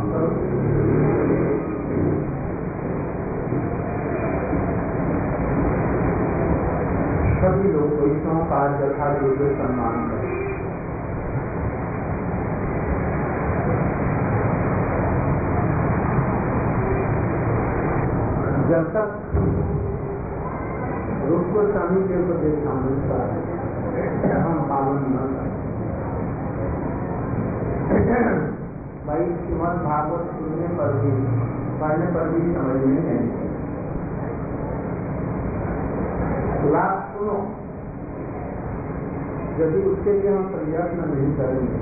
सभी लोग वैष्णव का यथा योग्य सम्मान करें। जब तक रूप स्वामी के उपदेश अनुसार हम पालन न करें, भाई श्रीमद् भागवत सुनने पर भी पढ़ने पर भी समझ में नहीं। लाभ सुनो, यदि उसके लिए हम प्रयत्न नहीं करेंगे,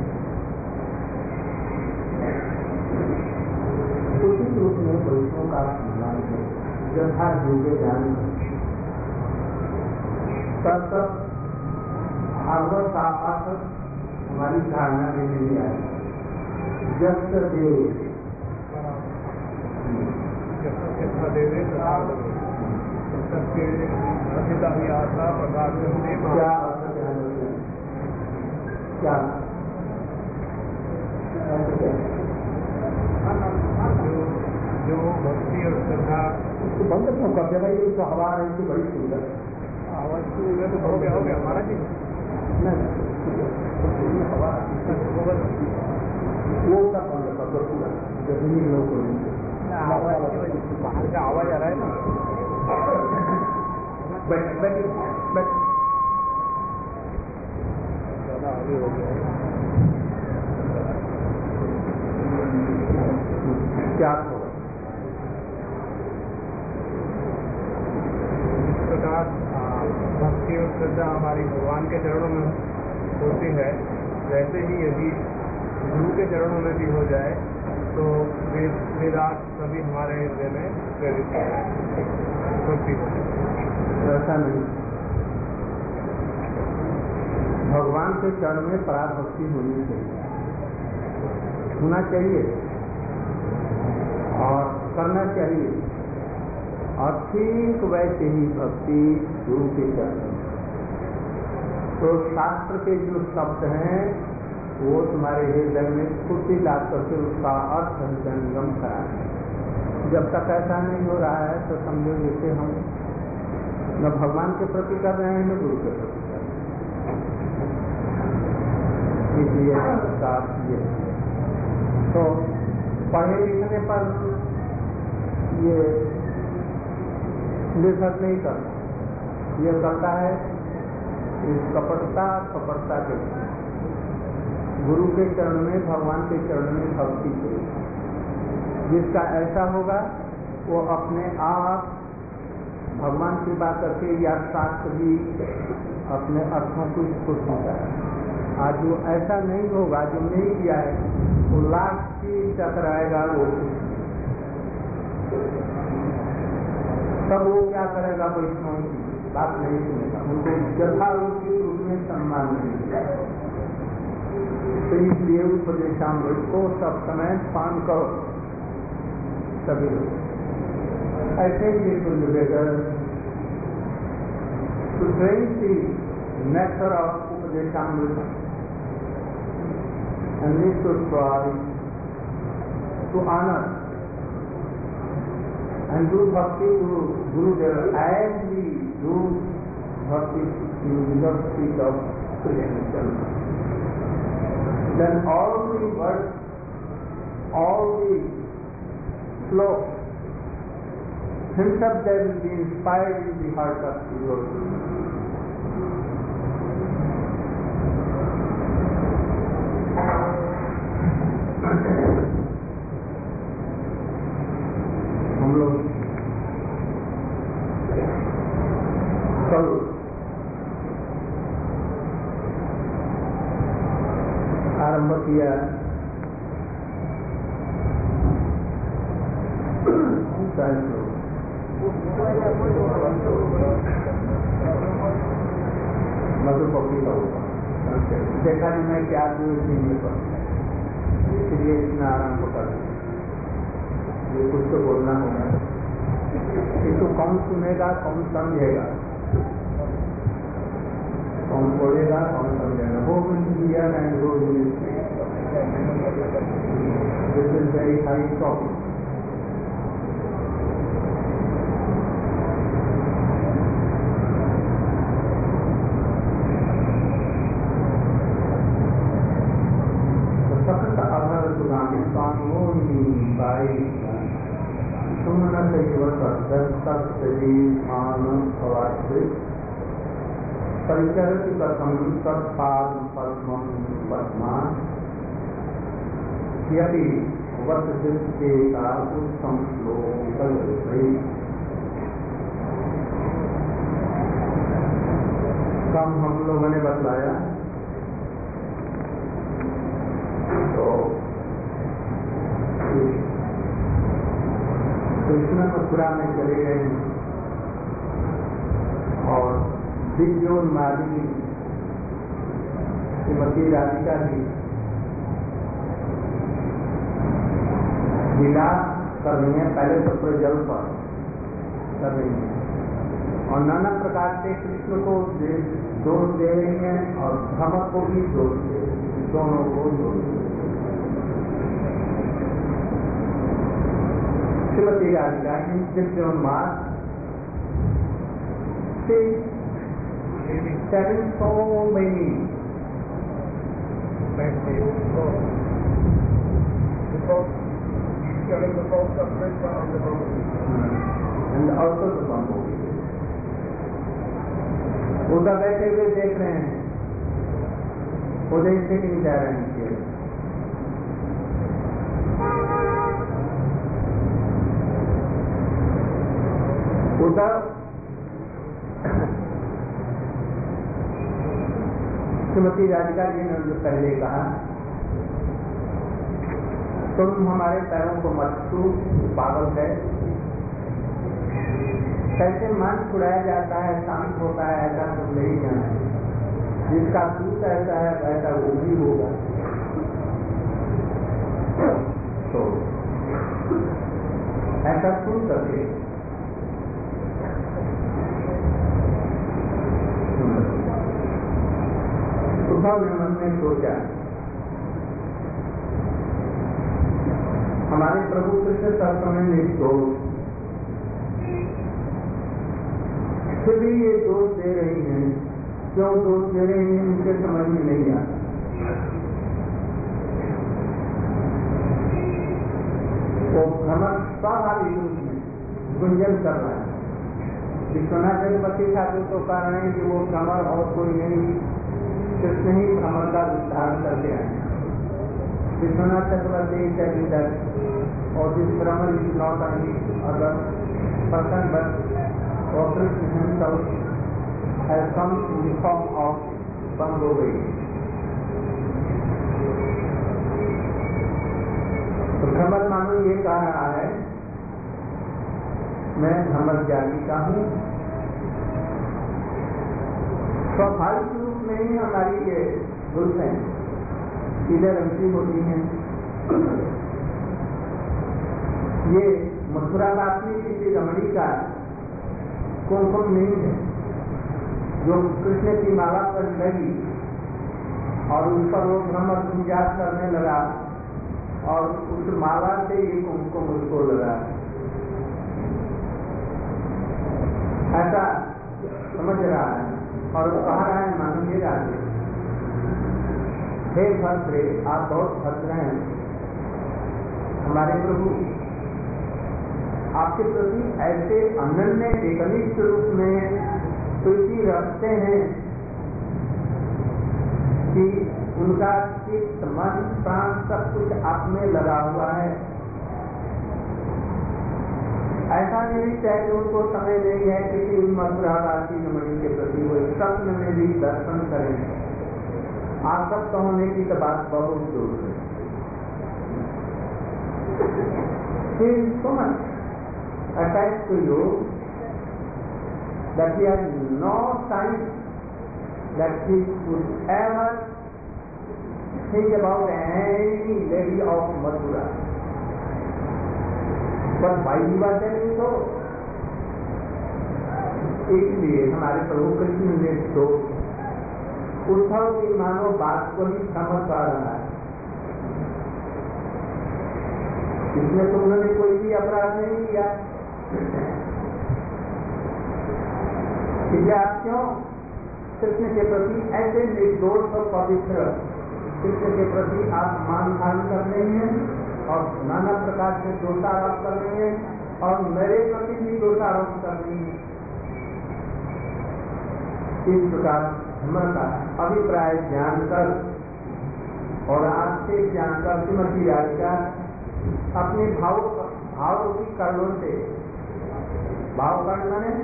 उचित रूप में वैष्णव का सम्मान करें, यथा योग्य ज्ञान तब तक भागवत का अर्थ हमारी धारणा में नहीं आए। जब तक क्या जो भक्ति और श्रद्धा उसको बंद क्यों कर दे भाई? तो हवा रही थी बड़ी सुंदर, आवाज तो हो गया हमारा जी नहीं हवा वो सब बंद कर दो पूरा, जमीनी लोग को बाहर का आवाज आ रहा है ना। ज्यादा आगे हो गया क्या भक्ति और श्रद्धा हमारी भगवान के चरणों में होती है, वैसे ही यदि गुरु के चरणों में भी हो जाए तो वेदांत सभी हमारे हृदय में प्रेरित हो जाए, भक्ति हो जाए। ऐसा नहीं, भगवान के चरण में पराभक्ति होनी चाहिए, होना चाहिए और करना चाहिए, और ठीक वैसे ही भक्ति गुरु के चरण। तो शास्त्र के जो शब्द हैं वो तुम्हारे हृदय में स्फूर्ति ला करके उसका अर्थ हृदयंगम कराएं। जब तक ऐसा नहीं हो रहा है तो समझो जैसे हम न भगवान के प्रति कर रहे हैं न गुरु के प्रति कर रहे हैं। इसलिए इसका ये तो पढ़े लिखने पर ये निर्भर नहीं करता, ये करता है इस कपटता के गुरु के चरण में, भगवान के चरण में भक्ति के। जिसका ऐसा होगा वो अपने आप भगवान की बात करके या शास्त्र भी अपने अर्थों को स्फुट होता है। आज जो ऐसा नहीं होगा, जो नहीं किया है, वो लाख की टकराएगा, वो तब वो क्या करेगा? वैष्णव की बात नहीं सुनेगा, उनको यथारूपी रूप में सम्मान नहीं मिलेगा। तो इसलिए उपदेशामृत को सब समय पान करो सभी लोग। ऐसे ही better to drink the nectar of Upadeshamrita and need to try to honor and do bhakti to Gurudev as we do bhakti in the feet of Krishna. Then all the words, all the slokas, himself they will be inspired in the heart of the devotee. हम लोग कल आरंभ किया मधुपक्की का होगा, देखा नहीं मैं क्या दूँ पर, इसलिए इतना आरंभ कर ये कुछ तो बोलना होगा। इसको कौन सुनेगा, कौन समझेगा, कौन बोलेगा, कौन समझेगा? वो विल हियर एंड वो will This is very high topic. सखत अभर सुगामी कानूनी बाई सुमन परिचरति कथम तत्पाद पद्मं पद्मान यदि वत दृष्टि का उत्तम श्लोक कम हम लोगों ने बतलाया तो कृष्ण मथुरा में चले गए और दिव्योन्मादी श्रीमती राधिका जी विलास कर रही हैं, पहले तो पूरे जल पर कर रही हैं और नाना प्रकार से कृष्ण को दोष दे रही हैं और भ्रमर को भी दोष दे रही हैं, दोनों को दोष दे रही हैं। श्रीमती राधिका इन दिव्योन्माद से telling so many and also the bumblebee. उधर बैठे हुए देख रहे हैं, उधर से नहीं जा रहे हैं उधर श्रीमती राधिका जी ने जो पहले कहा तुम हमारे पैरों को मत छू, पागल है, कैसे मन छुड़ाया जाता है, शांत होता है, ऐसा तुम नहीं जाना, जिसका सूत ऐसा है वैसा वो भी होगा। तो ऐसा सुन करके उद्धव ने मन में सोचा हमारे प्रभु कृष्ण शास्त्र में निर्दोष, फिर भी ये दोष दे रही हैं, क्यों दोष दे रही हैं उनके समझ में नहीं आता। वो भ्रमर स्वाभाविक रूप में गुंजन कर रहा है। विश्वनाथ जगपति ठाकुर तो कह रहे हैं कि वो भ्रमर और कोई नहीं, कृष्ण ही भ्रमर का विस्तार करके आए। विश्वनाथ चक्रवर्ती लीडर और this Bhramar is not only other person but Krishna himself has come in the form of bumblebee. तो भ्रमर मानो ये कह रहा है मैं भ्रमर जाति का हूँ। स्वाभाविक रूप में ही हमारी ये जुल्फें सीधे रंग की होती हैं। ये मथुरा वासी किसी रमणी का कुमकुम नहीं है जो कृष्ण की माला पर लगी और उस पर वो भ्रमर गुंजात करने लगा और उस माला से ये कुमकुम उसको लगा, ऐसा समझ रहा है और वो कह रहा है माननीय राजे, हे भद्रे आप बहुत भद्र हैं, हमारे प्रभु आपके प्रति ऐसे अनन्य एकनिष्ठ रूप में प्रीति रखते हैं कि उनका चित्त मन प्राण सब कुछ आप में लगा हुआ है। ऐसा नहीं चाहिए उनको समय नहीं है किसी मथुरावासी रमणी के प्रति वो स्वप्न में भी दर्शन करें। आसक्त होने की तो बात बहुत दूर है। so much attached to you that he has no sign that he could ever think about any lady of Mathura. But why you are telling so? इसलिए हमारे प्रभु कृष्ण ने तो उद्धव की मानो बात को ही समझ पा रहा है इसमें तो उन्होंने कोई भी अपराध नहीं किया, इसलिए आप क्यों कृष्ण के प्रति ऐसे निर्दोष और पवित्र कृष्ण के प्रति आप मानहानि कर रहे हैं और नाना प्रकार से दोषारोप कर रहे हैं और मेरे प्रति भी दोषारोप कर रहे हैं। इस प्रकार हमारा अभिप्राय जानकर और आक्षेप जानकर श्रीमती राधिका अपने भाव की कर्णों से, भाव कर्ण माने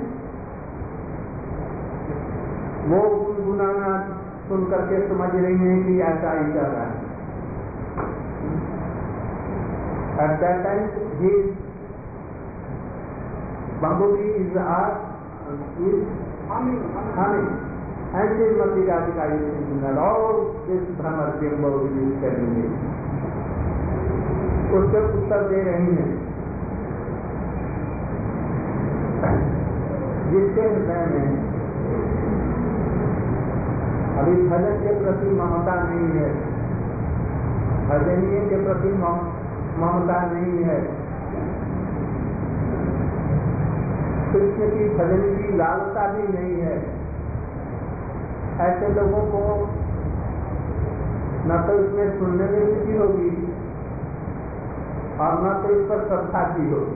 वो गुनगुनाना सुन करके समझ रही हैं कि ऐसा ही चल रहा है। At that time, his bumblebee is humming, and Srimati Radhika is thinking that all this Brahma Bimbo is telling me. उसके उत्तर दे रही हैं, जिसके हृदय में अभी भजन के प्रति ममता नहीं है, भजनीय के प्रति ममता नहीं है, कृष्ण की भजन की लालसा भी नहीं है, ऐसे लोगों को न तो इसमें सुनने में रुचि होगी और न तो इस पर श्रद्धा की होगी,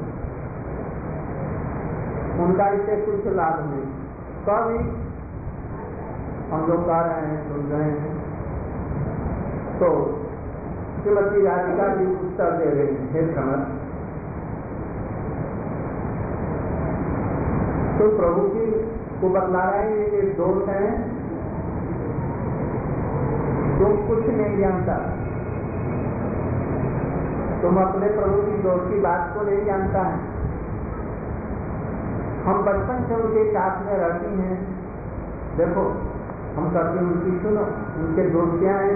उनका इससे कुछ लाभ नहीं। कभी हम लोग कह रहे हैं, सुन रहे हैं, तो श्रीमती राधिका भी उत्तर दे रही है, हे समझ, तो प्रभु की को बतला रहे हैं कि दोष है, तुम कुछ नहीं जानता, तुम अपने प्रभु की दोष की बात को नहीं जानता है। हम बचपन से उनके साथ में रहती हैं, देखो हम कहते हैं उनकी सुनो, उनके दोष क्या है।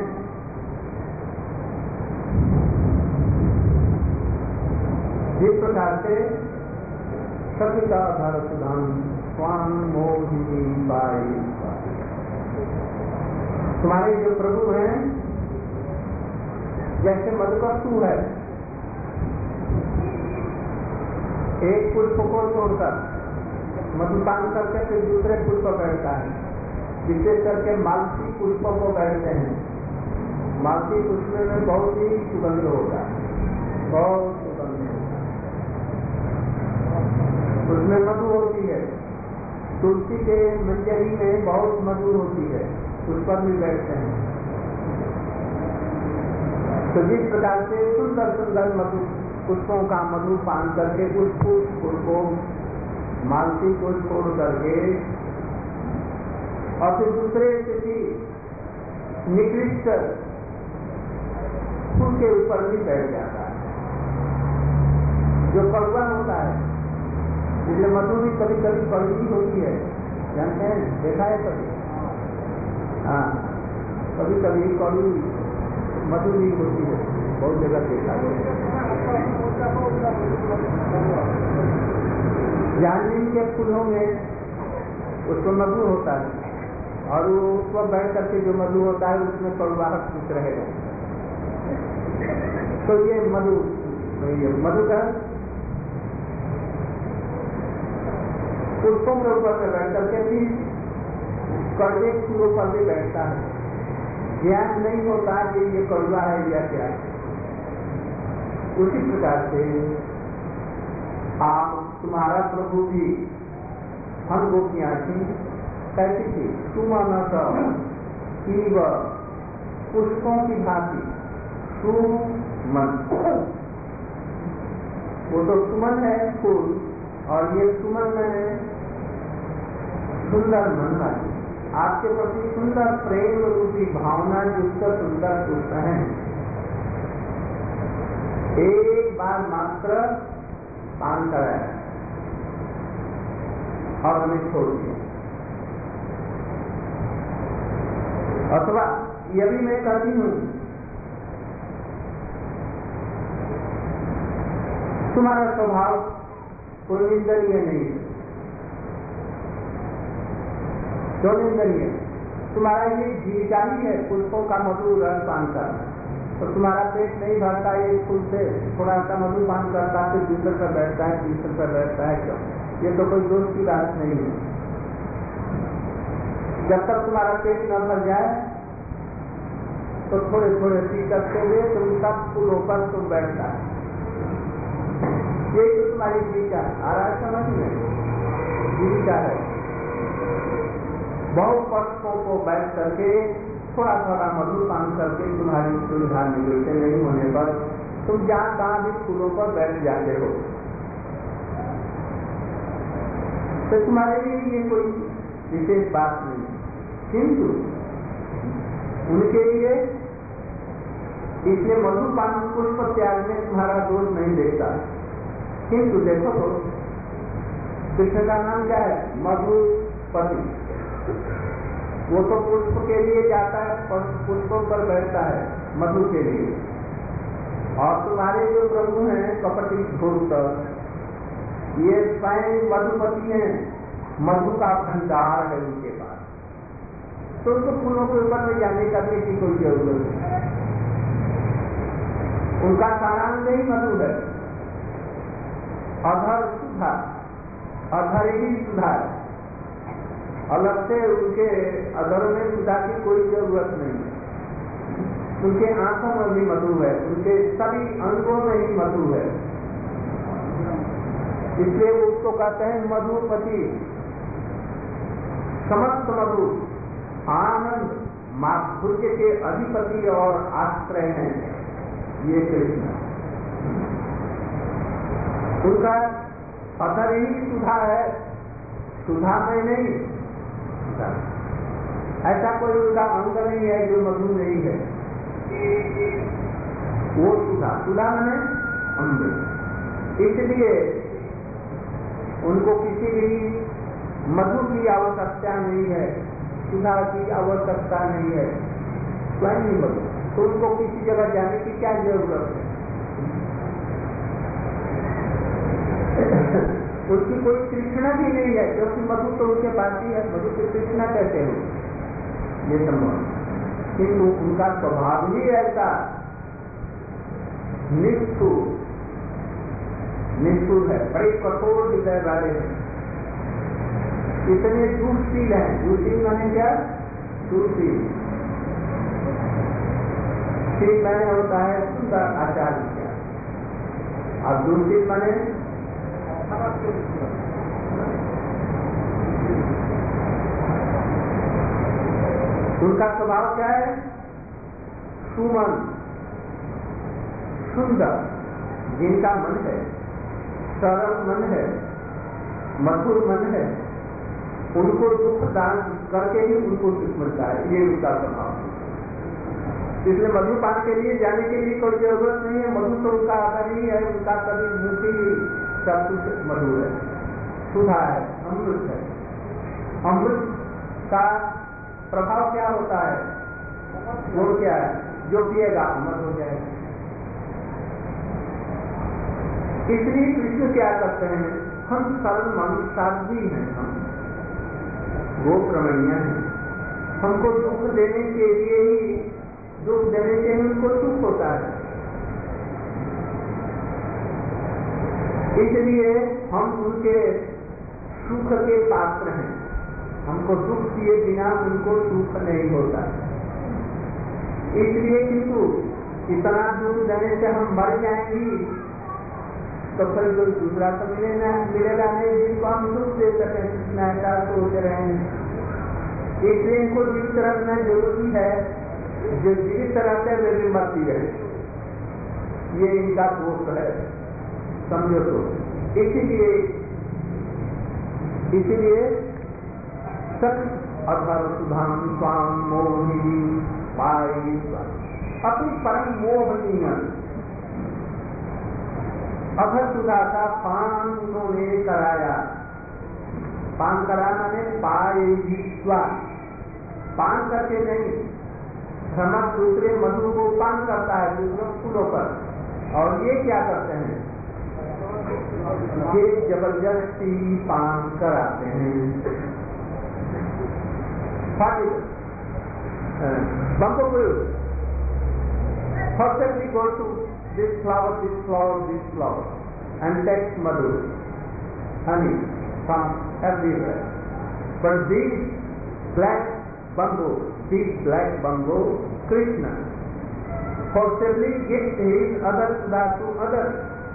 जिस प्रकार से सविता धरसुधान स्वान मोहिनी बाई, तुम्हारे जो प्रभु हैं जैसे मधुकस्तु है, एक पुष्प को छोड़कर मधुपान करके फिर दूसरे पुष्प बैठता है, विशेष करके मालती पुष्पों को बैठते हैं। मालती पुष्प में बहुत ही सुगंध होता है, बहुत सुगंध होता है, उसमें मधु होती है। तुलसी के मंजरी में बहुत मधु होती है, उस पर भी बैठते हैं। तो जिस प्रकार से सुंदर सुंदर मधु पुष्पों का मधु पान करके उस पुष्प को मालती को छोड़ करके और फिर दूसरे किसी निकृष्ट फूल के ऊपर भी बैठ जाता है जो कड़वा होता है, इसलिए मधु भी कभी कभी कड़वी होती है, जानते हैं, देखा है कभी? हाँ, कभी कभी कड़वी मधु भी होती है, बहुत जगह देखा है। जामुन के फूलों में उसको मधु होता है और उस पर बैठ करके जो मधु होता है उसमें कड़वाहट कुछ रहेगा। तो ये मधु का पुष्पों के ऊपर में बैठ करके भी कड़वे फूलों पर भी बैठता है, ज्ञान नहीं होता कि ये कड़वा है या क्या। उसी प्रकार से आप तुम्हारा प्रभु भी हम गोपियां थी, कैसी थी? सुमनस इव पुष्पों की भांति, सुमन, वो तो सुमन है फूल, और ये सुमन मैंने सुंदर मन वाली, आपके प्रति सुंदर प्रेम रूपी भावना युक्त सुंदर पुष्प है। एक बार मात्र पान कराया और हमें छोड़ दिया। अथवा यह भी मैं कहती हूं, तुम्हारा स्वभाव कोई निंदनीय नहीं है, क्यों निंदनीय? तुम्हारा ये जीविका ही है पुष्पों का मधुर रस पान करना, तो तुम्हारा पेट नहीं भरता ये फूल से, थोड़ा सा मधुपान करता है, दूसरे पर बैठता है, तीसरे पर बैठता है, क्यों? ये तो कोई दोष की बात नहीं है। जब तक तुम्हारा पेट न भर जाए तो थोड़े थोड़े पी करते हुए तुम सब फूलों पर तुम बैठता है। यही तो तुम्हारी जीविका आ रहा है, समझ में जीविका है। बहुत वर्षों को बैठ करके थोड़ा थोड़ा मधुपान करके तुम्हारी सुविधा निवृत्ति नहीं होने पर तुम जहाँ कहाँ भी फूलों पर बैठ जाते हो, तो तुम्हारे लिए ये कोई विशेष बात नहीं। किंतु उनके लिए इसलिए मधुपान पुष्प त्याग में तुम्हारा दोष नहीं देखता। किंतु देखो तो कृष्ण का नाम क्या है? मधुपति। वो तो पुष्प के लिए जाता है, पुष्पों पर बैठता है मधु के लिए। और तुम्हारे जो प्रभु हैं कपटी धूर्त, ये स्वयं मधुपति हैं, मधु का भंडार है उनके पास। तो उनको फूलों के ऊपर में जाने करने की कोई जरूरत नहीं। उनका सारांश ही मधु है। अधर सुधा, अधर ही सुधा, अलग से उनके अधर में सुधा की कोई जरूरत नहीं। उनके आंखों में भी मधु है, उनके सभी अंगों में ही मधु है। इसलिए वो उसको कहते हैं मधुपति। समस्त मधु आनंद माधुर्य के अधिपति और आश्रय हैं ये कृष्ण। उनका अधर ही सुधा है, सुधा में नहीं। ऐसा कोई उनका अंग नहीं है जो मधु नहीं है, वो सुधा। सुधा मैंने अंग। इसलिए उनको किसी भी मधु की आवश्यकता नहीं है, सुधा की आवश्यकता नहीं है, स्वयं ही मधु। तो उनको किसी जगह जाने की क्या जरूरत है? उसकी कोई तृष्णा भी नहीं है, क्योंकि मधु तो उनके पास ही है। मधु की तृष्णा कैसे हो ये संभव? किंतु उनका स्वभाव ही ऐसा निष्ठुर है, बड़े कठोर हृदय वाले हैं, इतने दुष्शील हैं। दुशील माने क्या? दुशील। शील माने होता है सुंदर आचार विचार, और दुशील माने उनका स्वभाव क्या है? सुमन, सुंदर। जिनका मन है सरल मन है, मधुर मन है, उनको दुख दान करके ही उनको सुख मिलता है, ये उनका स्वभाव। इसलिए मधुपान के लिए जाने के लिए कोई जरूरत नहीं है। मधु तो उनका आदर ही है, उनका कभी मुख ही सब कुछ मधु है, सुधा है, अमृत है। अमृत का प्रभाव क्या होता है? वो क्या है? जो पिएगा अमर हो जाएगा। इसलिए कृष्ण क्या करते हैं? हम सरल मनुष्यादि हैं, हम गोप्रमणीय हैं। हमको दुख देने के लिए ही, दुख देने से उनको सुख होता है। इसलिए हम उनके सुख के पात्र हैं। हमको दुख दिए बिना उनको सुख नहीं होता। इसलिए किंतु इतना दुख देने से हम मर जाएंगी तो फिर जो दूसरा तो मिलेगा नहीं जिनको हम दुख दे सकें। कितना ऐसा सोच रहे हैं। इसलिए इनको जीवित रखना जरूरी है। जो जीवित रहते वे भी मरती रहे, ये इनका दोष है, समझो तो। इसीलिए सत अधर सुधाम स्वाम मोहिनी पाई अति परम मोहनीय। अधर सुधा का पान उन्होंने कराया। पान कराना ने पाए विश्वास, पान करके नहीं। भ्रमक दूसरे मधु को पान करता है दूसरों फूलों पर, और ये क्या करते हैं? ये जबरदस्ती पान कराते हैं। forcibly go to this flower, this flower, this flower, and take madhu, honey from everywhere. But these black bamboo, Krishna forcibly gives his other sudha to others.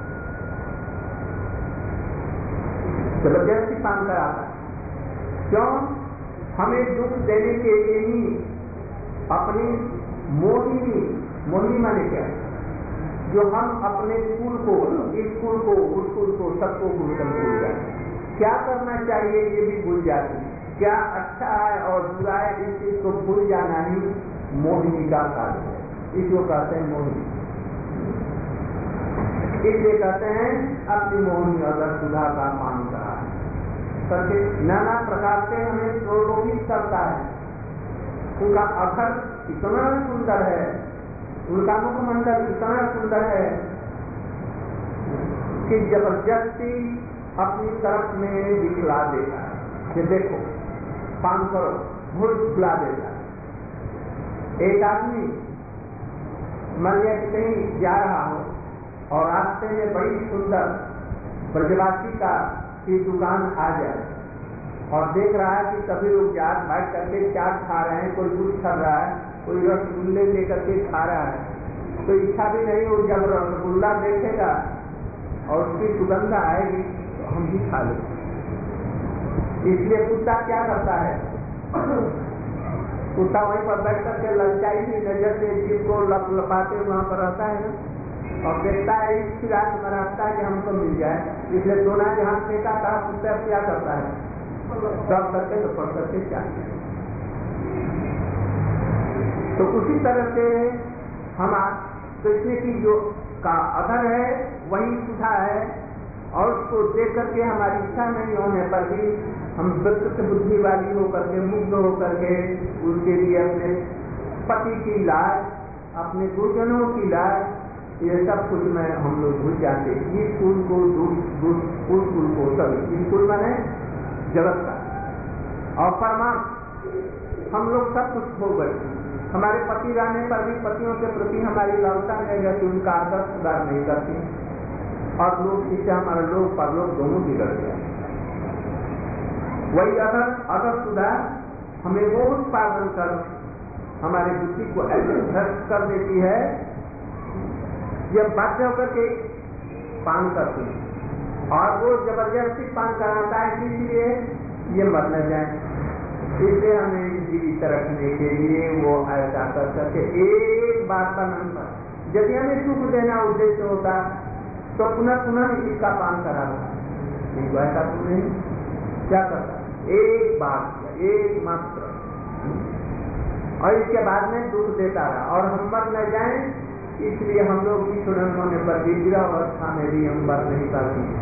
जबरदस्ती पान कराता है। क्यों? हमें दुख देने के लिए ही अपनी मोहिनी माने क्या, जो हम अपने कुल को, इस कुल को, उस कुल को, सबको भूलकर भूल जाए। क्या करना चाहिए ये भी भूल जाती, क्या अच्छा है और बुरा है इस चीज को भूल जाना ही मोहिनी का कार्य है। इसको कहते हैं मोहिनी। इसलिए कहते हैं अपनी मोहिनी अगर सुधा का पान करा करके नाना प्रकार से हमें प्रलोभित करता है। उनका अधर इतना सुंदर है, उनका मुखमंडल इतना सुंदर है कि जबरदस्ती अपनी तरफ में दिखला देता है कि देखो पान करो, भूल दिखला देता है। एक आदमी मान लिया कि कहीं जा रहा हो और रास्ते में बड़ी सुंदर ब्रजवासी की दुकान आ जाए और देख रहा है कि सभी लोग जात बैठ करके चाट खा रहे हैं, कोई दूध खा रहा है, कोई रसगुल्ले लेकर के खा रहा है, तो इच्छा भी नहीं हो, जब रसगुल्ला देखेगा और उसकी सुगंध आएगी तो हम भी खा लेंगे। इसलिए कुत्ता क्या करता है, कुत्ता वहीं पर बैठ करके ललचाई हुई नजर से जीव को लपाते वहां पर रहता है ना, और देखता है इस फिराक में रहता है कि हमको मिल जाए। इसलिए दोनों जहां फेंका था कुत्ता क्या करता है, सब करके तो पढ़ करके चाहिए। तो उसी तरह से हम कृष्ण की जो का अधर है वही सुधा है, और उसको देख करके हमारी इच्छा नहीं होने पर भी हम विकृत बुद्धि वाली होकर के, मुग्ध होकर के उसके लिए अपने पति की लाज, अपने गुरुजनों की लाज, ये सब कुछ में हम लोग भूल जाते। इस कुल को उस कुल को सभी, इस कुल माने जगत का और परमात्मा, हम लोग सब कुछ खो गए। हमारे पति रहने पर भी पतियों के प्रति हमारी ललसा नहीं रहती, उनका आदर सुधार नहीं करती, और लोग इससे हमारा लोग परलोक दोनों बिगड़ गया। वही अगर सुधार हमें वो उत्पादन कर हमारे बुद्धि को ऐसे भ्रष्ट कर देती है, जब बाध्य होकर के पान करती है और वो जबरदस्ती पान कराता है, इसलिए ये मर न जाए। इसलिए हमें जीवित रखने के लिए वो ऐसा कर सके। एक बात का नंबर, यदि हमें सुख देना उद्देश्य होता तो पुनः पुनः इसका पान कराता, नहीं ऐसा तो नहीं। क्या करता, एक बार एक मात्र, और इसके बाद में दुख देता रहा और हम मर न जाए, इसलिए हम लोग की छुड़न होने पर भी विरह अवस्था में भी हम मर नहीं पाते।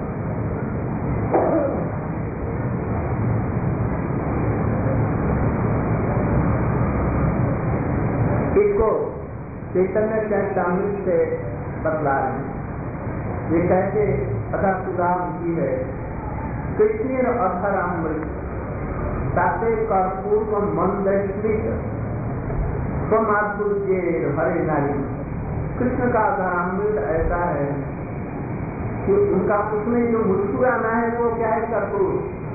इसको चैतन्य चैतामृत से बतला रहे हैं। ये कैसे अथा सुधाम की है, कृष्ण अधरामृत ताते कर्पूर मंद स्मृत स्वमाधुर्य हरे नारी। कृष्ण का अधरामृत ऐसा है कि उनका उसमें जो मुस्कुराना है वो क्या है, कर्पूर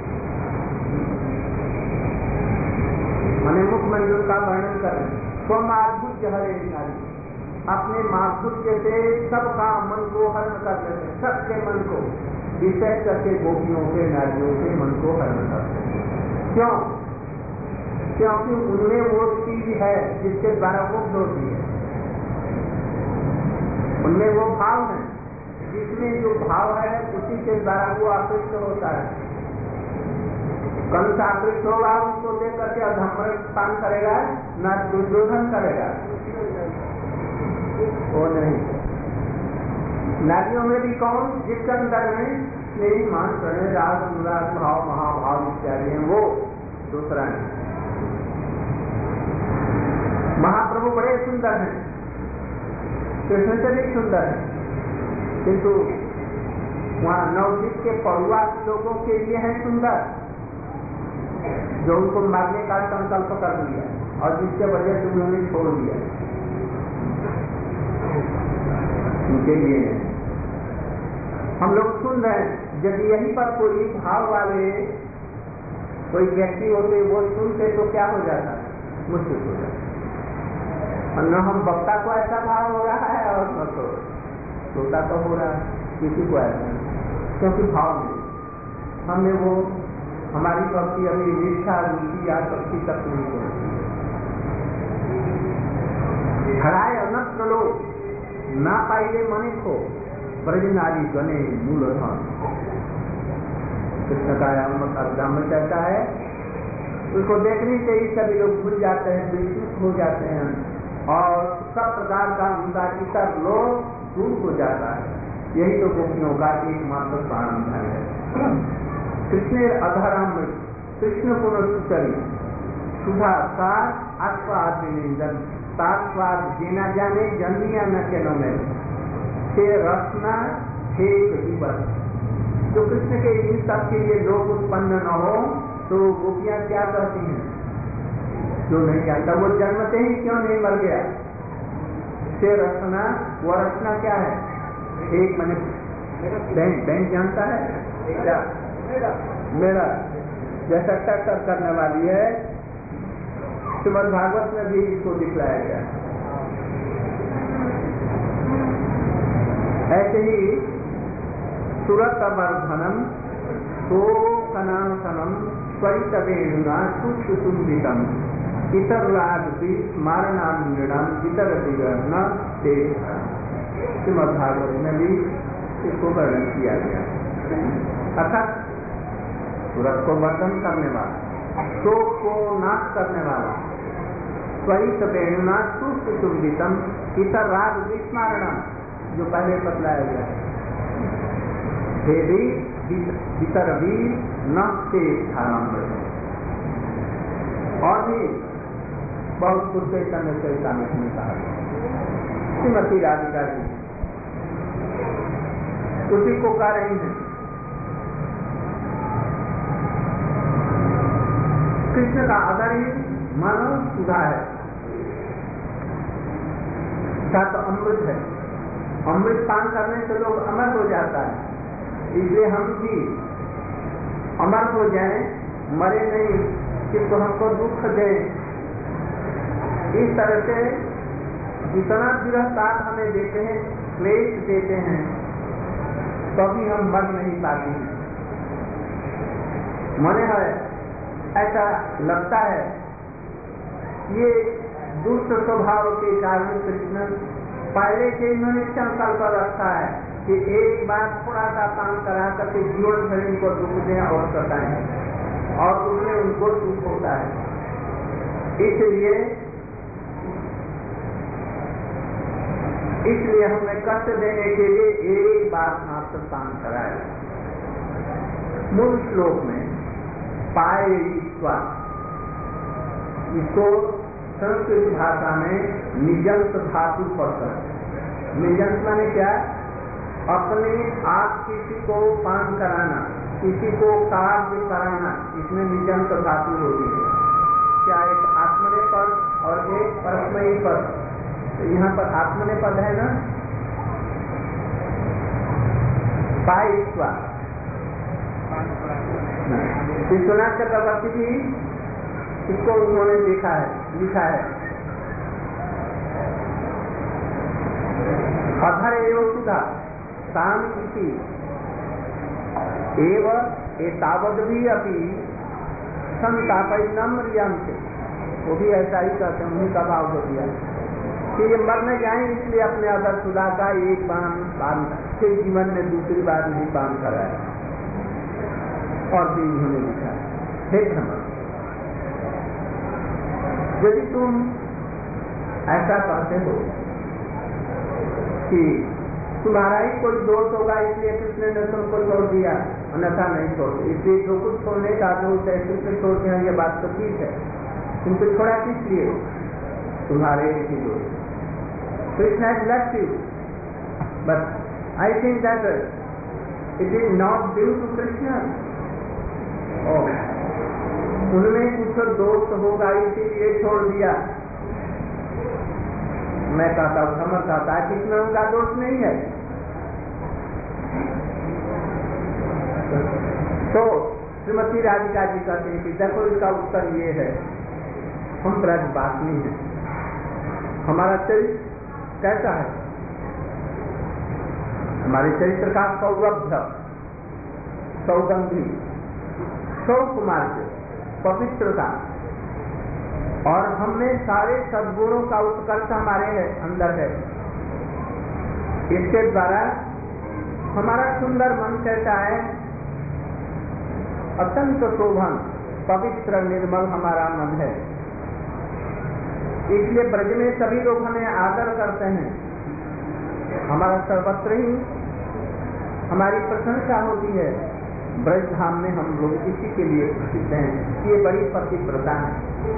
माने मुखमंडल का वर्णन करें। स्वमाधुर्य हरे नारी, अपने माधुर्य से सबका मन को हरण करते थे, सबके मन को, विशेष करके गोपियों के, नारियों के मन को हरण करते थे। क्यों? क्योंकि उनमें वो चीज है जिसके द्वारा मुक्त होती है, उनमें वो भाव है, जिसमें जो भाव है उसी के द्वारा वो आकृष्ट होता है। कंस आकृष्ट होगा, उसको देख करके अधमृत पान करेगा, न दुर्योधन करेगा, वो नहीं। नारियों में भी कौन, जिसके अंदर में स्नेही मान प्रणय राग अनुराग भाव महाभाव इत्यादि है, वो दूसरा है। महाप्रभु बड़े सुंदर हैं, कृष्ण से भी सुंदर है, किंतु वहाँ नवदीप के पड़ुआ लोगों के लिए है सुंदर, जो उनको मारने का संकल्प कर दिया और जिसके वजह से उन्होंने छोड़ दिया। उनके लिए है। हम लोग सुन रहे हैं, यदि यहीं पर कोई भाव वाले कोई व्यक्ति होते वो सुनते तो क्या हो जाता, मुश्किल हो जाता। और न हम वक्ता को ऐसा भाव हो रहा है और न तो श्रोता को हो रहा है, किसी को ऐसा नहीं, क्योंकि भाव नहीं, हमने वो हमारी भक्ति अभी निष्ठा रुचि या शक्ति तक नहीं पहुंची। हराय अनंत लोग ना पाइले मने को ब्रजनारी गणे मूलधन। कृष्ण का अवतार में कहता है, उसको देखने से ही सभी लोग भूल जाते हैं, विचलित हो जाते हैं और सब प्रकार का उनका इतर लोग दूर हो जाता है। यही तो गोपियों का एकमात्र प्रारंभ है। कृष्ण अधरामृत कृष्ण पुनरुच्चरी सुधा सार आस्वाद निंदन तास्वाद जेना जाने जन्मिया न के न में छे रसना छे दिवस। जो कृष्ण के इन सब के लिए लोग उत्पन्न न हो तो गोपियां क्या करती हैं, जो नहीं जानता वो जन्मते ही क्यों नहीं मर गया। छे रसना, वो रचना क्या है, एक मैंने बैंक जानता है क्या, मेरा जैसा टक्कर करने वाली है, श्रीमद् भागवत में भी इसको दिखलाया गया। ऐसे ही सुरत वर्धनम शोकनाशनम स्वरित वेणुना सुसुंबितम इतर राजपी स्मारणाम इतर विग्रहण से श्रीमद् भागवत में भी इसको वर्णन किया गया। अर्थात सूरत को वर्धन करने वाला, शोक को नाश करने वाला, स्वरित वेणुना सुसुंबितम इतर राग विस्मरणम, जो पहले बतलाया गया, देवी भीतर भी न से और भी बहुत कुछ चैतन्य में कहा। श्रीमती राधिका जी उसी को कह रही हैं, कृष्ण का आदर ही मानव सुधा है, साथ अमृत है। अमृत पान करने से लोग अमर हो जाता है, इसलिए हम भी अमर हो जाएं, मरे नहीं, किंतु हमको दुख दे। इस तरह से इतना विरहताप हमें देते हैं, क्लेश देते हैं, कभी हम मर नहीं पाते हैं। मने है ऐसा लगता है, ये दुष्ट स्वभाव के कारण कृष्ण पहले से इन्होंने संकल्प रखा है कि एक बार थोड़ा सा काम करा करके जीवन भर इनको दुख दें और सताएं, और उसमें उनको दुख होता है। इसलिए हमें कष्ट देने के लिए एक बार मात्र काम कराया। मूल श्लोक में पाए ईश्वर, इसको संस्कृत भाषा में निजंत धातु पढ़कर, निजंत माने क्या, अपने आप किसी को पान कराना, किसी को कार्य कराना, इसमें निजंत धातु होती है। क्या एक आत्मनेपद और एक परस्मैपद, तो यहाँ पर आत्मनेपद है ना, पाए ईश्वर। विश्वनाथ चक्रवर्ती जी इसको उन्होंने लिखा है अधर एवं सुधा ताम इति एव एतावद भी अभी संतापय नम्रियम से, वो भी ऐसा ही कहते हैं, उन्हीं का भाव हो दिया कि ये मरने जाए, इसलिए अपने अदर सुधा का एक पान फिर जीवन में दूसरी बार नहीं पान कराया। और भी उन्होंने लिखा, हे भ्रमण, यदि तुम ऐसा कहते हो कि तुम्हारा ही कोई दोष होगा इसलिए कृष्ण ने तुमको छोड़ दिया, अन्यथा नहीं छोड़ते, इसलिए जो कुछ छोड़ने का दोष है कृष्ण छोड़ते हैं, ये बात तो ठीक है, तुमको छोड़ा किस लिए, तुम्हारे ही दोष। Krishna has left you, but I think that it is not due to Krishna. उनमें कुछ दोष होगा इसीलिए छोड़ दिया। मैं कहता हूँ, समर्थ कहता है कि इसमें उनका दोष नहीं है। तो श्रीमती राधिका जी कहते हैं कि देखो इसका उत्तर ये है, हम ब्रजवासी हैं, हमारा चरित्र कैसा है, हमारे चरित्र का सौरभ्य, सौगंधी, सौकुमार्य, पवित्रता, और हमें सारे सद्गुणों का उत्कर्ष हमारे अंदर है। इसके द्वारा हमारा सुंदर मन कहता है, अत्यंत शोभन, पवित्र, निर्मल हमारा मन है। इसलिए ब्रज में सभी लोग हमें आदर करते हैं, हमारा सर्वत्र ही हमारी प्रशंसा होती है। ब्रज धाम में हम लोग इसी के लिए प्रसिद्ध हैं, ये बड़ी पतिव्रता है।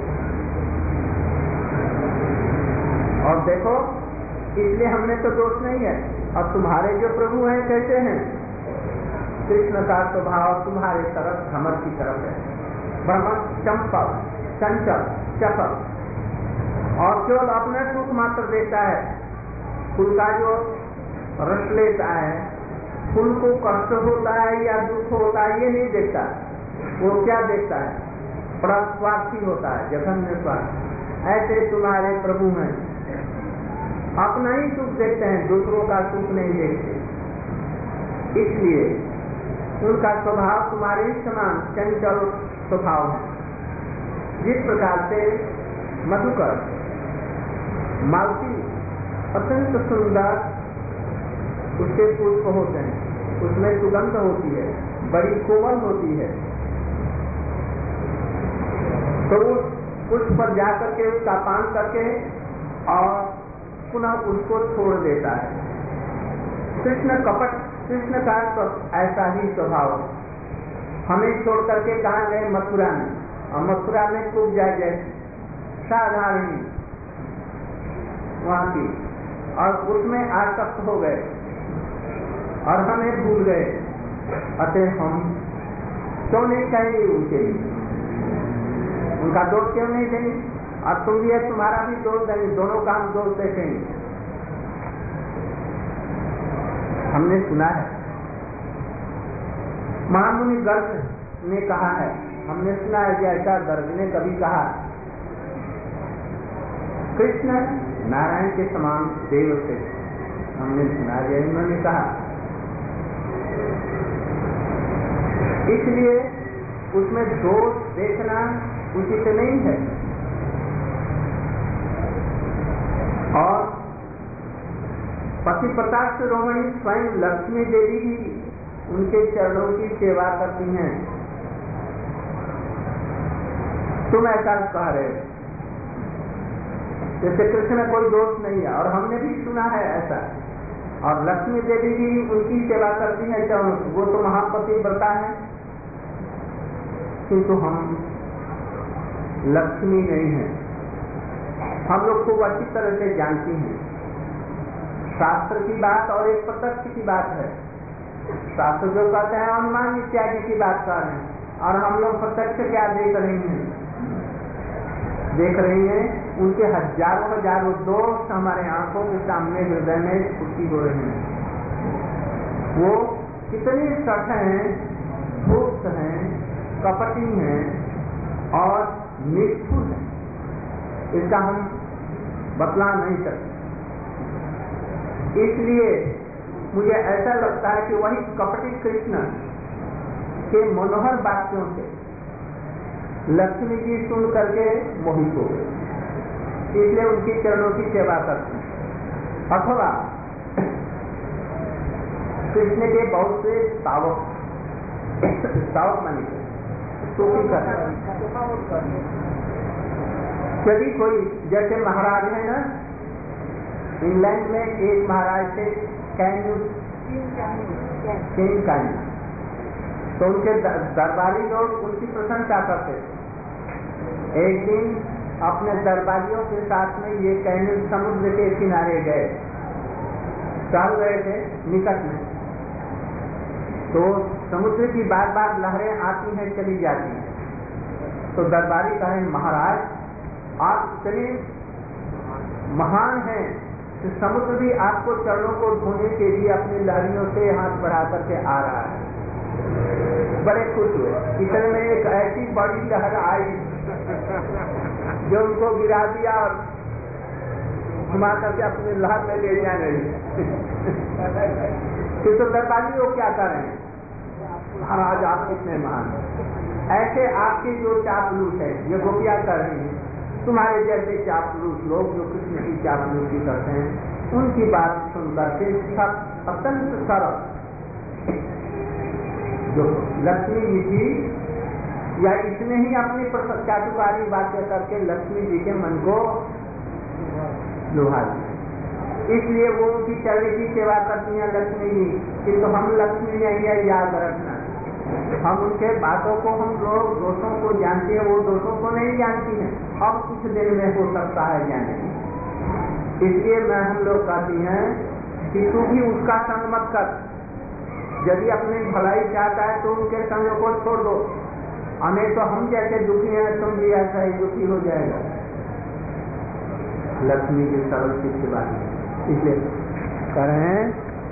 और देखो, इसलिए हमने तो दोष नहीं है। और तुम्हारे जो प्रभु हैं कैसे हैं? कृष्ण का स्वभाव तुम्हारे तरफ भ्रमर की तरफ है, भ्रमर, चंपल, चंचल, चपल, और केवल अपना सुख मात्र देता है। फूल का जो रस लेता है, फूल को कष्ट होता है या दुख होता है ये नहीं देखता, वो क्या देखता है? बड़ा स्वार्थी होता है, जघन्य स्वार्थ। ऐसे तुम्हारे प्रभु हैं, अपना ही सुख देखते हैं, दूसरों का सुख नहीं देखते। इसलिए उनका स्वभाव तुम्हारे समान चंचल स्वभाव है। जिस प्रकार से मधुकर, मालती अत्यंत सुंदर उसके पुष्प होते हैं, उसमें सुगंध होती है, बड़ी कोमल होती है, तो उस पुष्प पर जाकर के उसका पान करके और पुनः उसको छोड़ देता है। कृष्ण कपट, कृष्ण का तो ऐसा ही स्वभाव है। हमें छोड़ करके कहाँ गए? मथुरा में, और मथुरा में खूब जाए जैसे साधारण वहां की, और उसमें आसक्त हो गए और हमें भूल गए। अतः हम क्यों नहीं कहेंगे उनके लिए, उनका दोष क्यों नहीं देंगे? और तुम भी है, तुम्हारा भी दोष देंगे, दोनों का हम दोष देखेंगे। हमने सुना है, महामुनि गर्ग ने कहा है, हमने सुना है कि ऐसा गर्ग ने कभी कहा, कृष्ण नारायण के समान देव थे। हमने सुना है उन्होंने कहा, इसलिए उसमें दोष देखना उचित नहीं है। और पतिव्रता शिरोमणि स्वयं लक्ष्मी देवी भी उनके चरणों की सेवा करती हैं। तुम ऐसा कह रहे हो जैसे कृष्ण में कोई दोष नहीं है, और हमने भी सुना है ऐसा। और लक्ष्मी देवी भी उनकी सेवा करती हैं चरणों की, वो तो महापतिव्रता है, किंतु हम लक्ष्मी नहीं है। हम लोग खूब अच्छी तरह से जानती हैं, शास्त्र की बात और एक प्रत्यक्ष की बात है। शास्त्र जो कहते हैं अनुमान इत्यादि की बात कर रहे हैं, और हम लोग प्रत्यक्ष क्या देख रहे हैं? देख रही हैं उनके हजारों हजारों दोष हमारे आंखों के सामने हृदय में स्फूर्ति हो रहे हैं। वो कितनी सठ हैं, धूर्त हैं, कपटी हैं और निष्ठुर हैं, इसका हम बतला नहीं सकते। इसलिए मुझे ऐसा लगता है कि वही कपटी कृष्ण के मनोहर वाक्यों से लक्ष्मी जी सुन करके मोहित हो गए, इसलिए उनकी चरणों की सेवा करते हैं। अथवा कृष्ण के बहुत से सावक मानी तो यदि कोई, जैसे महाराज है ना, इंग्लैंड में एक महाराज थे किंग, तो उनके दरबारी लोग उनकी प्रशंसा करते थे। एक दिन अपने दरबारियों के साथ में ये कैनिल समुद्र के किनारे गए, चल रहे थे निकट में, तो समुद्र की बार बार लहरें आती हैं चली जाती हैं। तो दरबारी कहे, महाराज आप इतने महान हैं तो समुद्र भी आपको चरणों को धोने के लिए अपनी लहरियों से हाथ बढ़ा करके आ रहा है। बड़े खुश हुए। इतने में एक ऐसी बड़ी लहर आई जो उनको गिरा दिया और घुमा करके अपनी लहर में ले जा रही है। तो दरबारी वो क्या कर रहे हैं, महाराज आप कितने महान। ऐसे आपके जो चापलूस है, ये गोपियां कर रही हैं, तुम्हारे जैसे चापलूस लोग जो कृष्ण की चापलूसी करते हैं, उनकी बात सुनकर के सब अत्यंत सरल जो लक्ष्मी जी की या इसने ही अपनी चाटुकारी बातें करके लक्ष्मी जी के मन को लुभा दिया। इसलिए वो उनकी चरण की सेवा करती हैं लक्ष्मी जी, किंतु हम लक्ष्मी नहीं है, याद रखना। हम उनके बातों को, हम लोग दोषों को जानते हैं, वो दोषों को नहीं जानती हैं। अब कुछ दिन में हो सकता है जाने। इसलिए मैं हम लोग कहती हैं कि तू भी उसका संग मत कर। यदि अपनी भलाई चाहता है तो उनके संग को छोड़ दो, हमें तो हम जैसे दुखी हैं, तुम भी ऐसा ही दुखी हो जाएगा। लक्ष्मी की सरल की बात है। इसलिए कह रहे हैं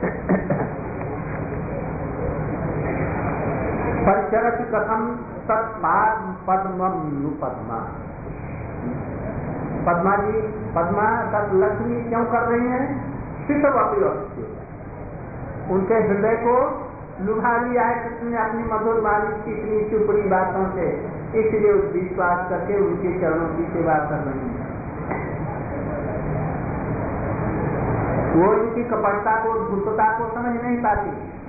परिचरत कथम तत्पाद पद्मम पद्मा। पद्मा जी, पद्मा तब लक्ष्मी क्यों कर रही हैं? शीतवती उनके हृदय को लुभा लिया है कृष्ण ने अपनी मधुर वाणी की इतनी चुपड़ी बातों से, इसलिए विश्वास करके उनके चरणों की सेवा कर रही है। वो इनकी कपटता को, धूर्तता को समझ नहीं पाती,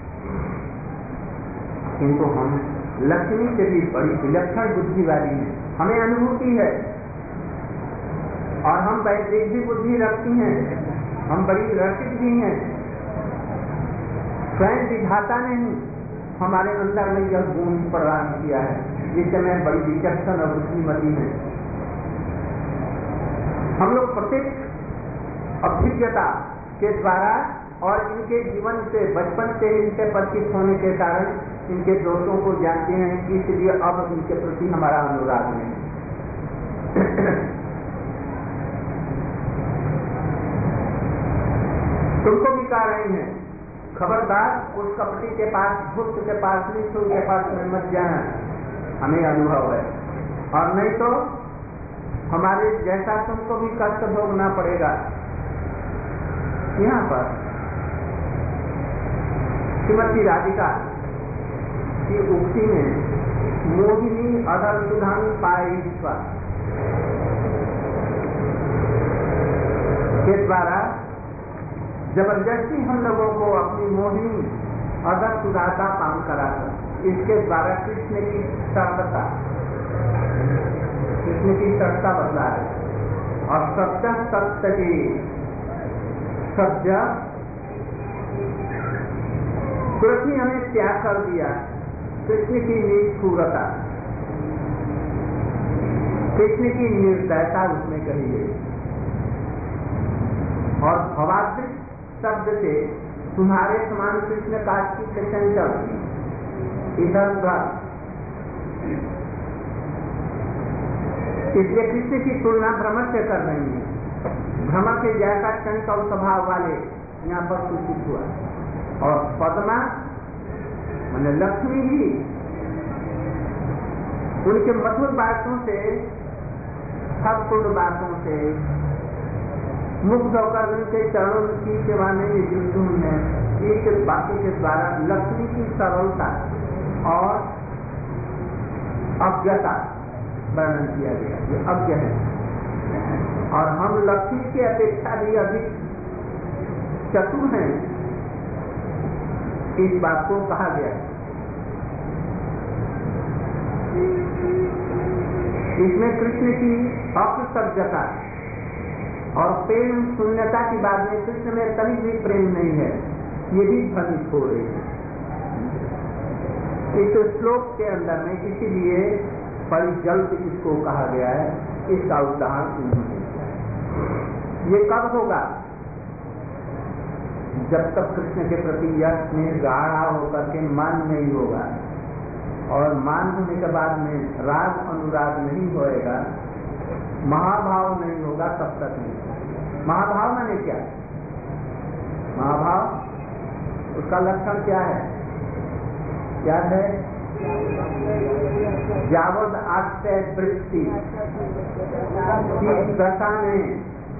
किंतु हम लक्ष्मी से भी बड़ी विलक्षण बुद्धि वाली है, हमें अनुभूति है और हम वैदिक भी बुद्धि रखती हैं, हम बड़ी रसिक भी हैं। स्वयं विधाता ने ही हमारे अंदर में यह गुण प्रदान किया है, जिससे मैं बड़ी विचक्षण और बुद्धिमती है। हम लोग प्रत्येक अभिज्ञता के द्वारा और इनके जीवन से, बचपन से इनसे परिचित होने के कारण इनके दोषों को जानते हैं, इसलिए अब इनके प्रति हमारा अनुराग है। तुमको भी कह रही हैं, खबरदार उस कपटी के पास, भूत के पास, निष्ठुर के पास में मत जाना, हमें अनुभव है, और नहीं तो हमारे जैसा तुमको भी कष्ट भोगना पड़ेगा। यहाँ पर श्रीमती राधिका की उक्ति में मोहिनी अधर सुधान पाईश्वर के द्वारा जबरदस्ती हम लोगों को अपनी मोहिनी अधर सुधा का पान कराता, इसके द्वारा कृष्ण की सर्वता, कृष्ण की सर्वता बदला है। और सत्य सत्य की सत्य तुरंत ही हमें त्याग कर दिया। कृष्ण की निष्ठुरता, कृष्ण की निर्दयता उसमें कही गई। और भवाद्रिक शब्द से तुम्हारे समान कृष्ण काशी से चंचल इधर उधर, इसलिए कृष्ण की तुलना भ्रमर से कर रही है। भ्रमर के जैसा चंचल स्वभाव वाले यहाँ पर सूचित हुआ। और पद्मा माने लक्ष्मी भी उनके मधुर बातों से, सत्पूर्ण बातों से मुग्ध होकर उनके चरणों की सेवा में नियुक्त हुई है। इस बातों के द्वारा लक्ष्मी की सरलता और अज्ञता वर्णन किया गया, जो अज्ञ है। और हम लक्ष्मी की अपेक्षा भी अधिक चतुर हैं, इस बात को कहा गया। इसमें कृष्ण की अकृतज्ञता और प्रेम शून्यता की बात में कृष्ण में कभी भी प्रेम नहीं है, ये भी भ्रमित हो रही है इस श्लोक के अंदर में। इसीलिए बड़ी जल्द इसको कहा गया है, इसका उदाहरण ये कब होगा? जब तक कृष्ण के प्रति यह स्नेह गाढ़ा होकर के मान नहीं होगा, और मान होने के बाद में राग अनुराग नहीं होएगा, महाभाव नहीं होगा, तब तक नहीं। महाभाव माने क्या? महाभाव उसका लक्षण क्या है? क्या है? यावद आश्रय वृत्ति की दशा में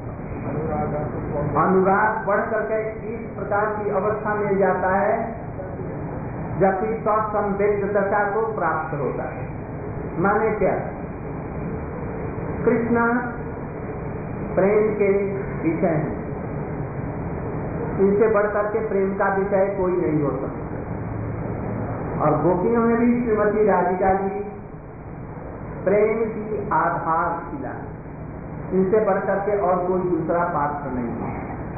अनुराग बढ़ करके इस प्रकार की अवस्था में जाता है जबकि स्वसंवेद दशा को प्राप्त होता है। माने क्या? कृष्ण प्रेम के विषय हैं, इनसे बढ़कर के प्रेम का विषय कोई नहीं हो सकता। और गोपियों में भी श्रीमती राधिका जी प्रेम की आधारशिला, इनसे बढ़कर के और कोई दूसरा पात्र नहीं है।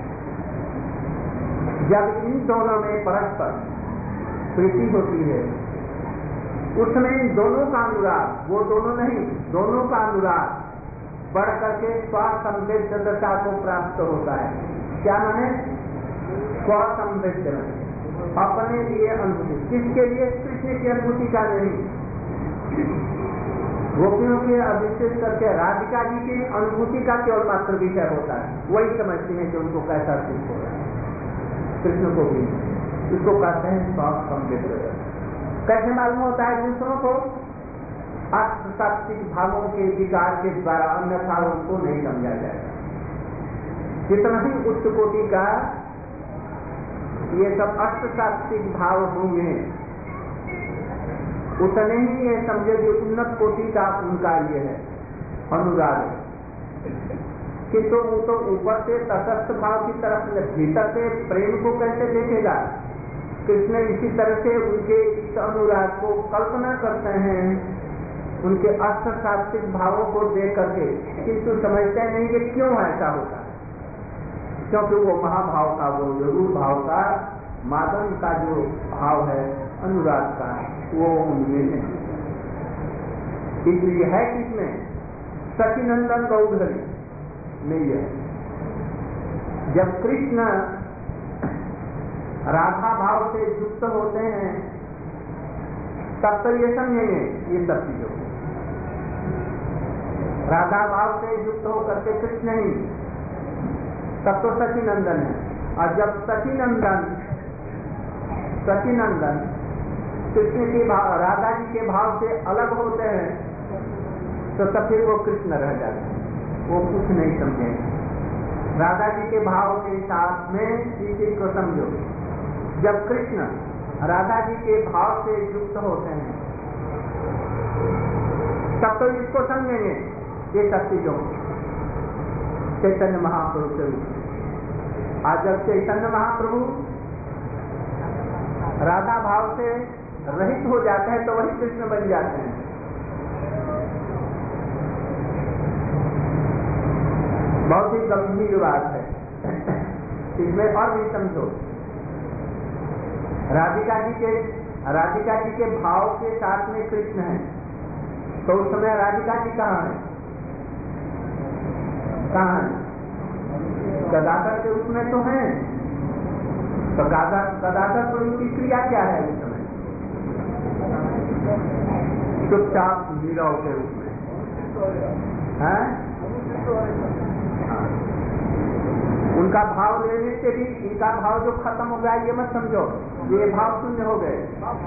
जब इन दोनों में परस्पर प्रीति होती है उसमें इन दोनों का अनुराग, वो दोनों नहीं, दोनों का अनुराग बढ़ करके स्वसंवेद दशा को प्राप्त होता है। क्या माने? स्वसंवेद, अपने लिए अनुभूति। किसके लिए? कृष्ण की अनुभूति का नहीं। गोपियों के विशेष करके राधिका जी की अनुभूति का केवल मात्र विषय होता है। वही समझते हैं कि उनको कैसा सुख हो रहा है। कृष्ण को भी इसको कहते हैं स्वसंवेद। कैसे मालूम होता है दूसरों को? अष्टसात्विक भावों के विकार के द्वारा, अन्यथा उनको नहीं समझा जाएगा। जितना ही उच्च कोटि का ये सब अष्टसात्विक भाव होंगे उतने ही ये समझे कि उन्नत कोटि का उनका ये है अनुराग। किंतु वो तो ऊपर से तटस्थ भाव की तरफ, भीतर से प्रेम को कैसे देखेगा? कृष्ण इसी तरह से उनके इस अनुराग को कल्पना करते हैं, उनके अष्टसात्विक भावों को देख करके, किंतु समझते नहीं कि क्यों ऐसा होता है। क्योंकि वो महाभाव का, वो जरूर भाव का, मादन का जो भाव है अनुराग का, वो उनमें है। इसलिए है किसमें? सखीनंदन गौधरी नहीं है। जब कृष्ण राधा भाव से युक्त होते हैं तब तो ये समझेंगे ये सब चीजों। राधा भाव से युक्त होकर के कृष्ण ही, तब तो सखीनंदन है। और जब सखीनंदन कृष्ण के भाव, राधा जी के भाव से अलग होते हैं तो तब फिर वो कृष्ण रह जाते हैं, वो कुछ नहीं समझेंगे। राधा जी के भाव के साथ में इस चीज को समझो, जब कृष्ण राधा जी के भाव से युक्त होते हैं तब तो इसको समझेंगे ये सब चीजों। चैतन्य महाप्रभु से आज जब चैतन्य महाप्रभु राधा भाव से रहित हो जाते हैं तो वही कृष्ण बन जाते हैं। बहुत ही गंभीर बात है, इसमें और भी समझो। राधिका जी के भाव के साथ में कृष्ण है, तो उस समय राधिका जी कहाँ है? कहाँ है? गदाधर के रूप में तो है, तो गदाधर तो इनकी क्रिया क्या है उस समय? चुपचाप नीरव के रूप में है। उनका भाव लेने से भी इनका भाव जो खत्म हो गया ये मत समझो, ये भाव शून्य हो गए।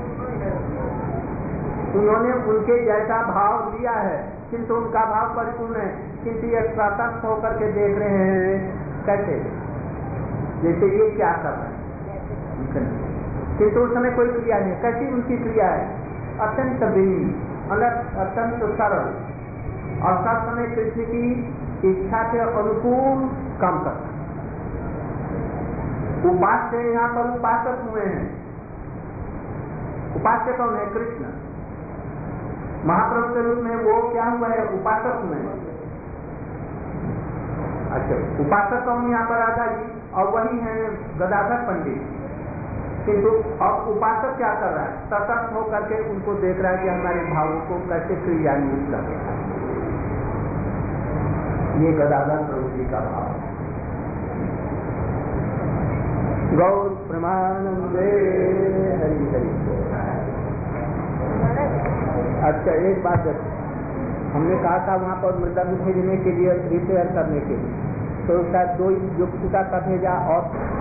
उन्होंने उनके जैसा भाव लिया है किंतु उनका भाव परिपूर्ण है, किंतु ये तटस्थ होकर के देख रहे हैं कैसे, जैसे ये क्या कर रहे हैं, किंतु उस समय कोई क्रिया नहीं। कैसी उनकी क्रिया है? अत्यंत विनम्र, अत्यंत सरल, और सब समय कृष्ण की इच्छा के अनुकूल काम करता। उपास्य यहाँ पर उपासक हुए हैं। उपास्य कौन है? कृष्ण। महाप्रभु के रूप में वो क्या हुआ है? उपासक हुए हैं। अच्छा, उपासक कौन यहाँ पर राधा जी, और वही है गदाधर पंडित। किंतु अब उपासक क्या कर रहा है? तटस्थ होकर के उनको देख रहा है कि हमारे भावों को कैसे क्रियान्वित कर रहा है। ये गदाधर प्रभु जी का भाव। गौर प्रेमानंदे हरि हरि। अच्छा, एक बात हमने कहा था वहाँ पर मृदंग भेजने के लिए, रिपेयर करने के लिए, तो शायद 2 युक्ति का भेजा और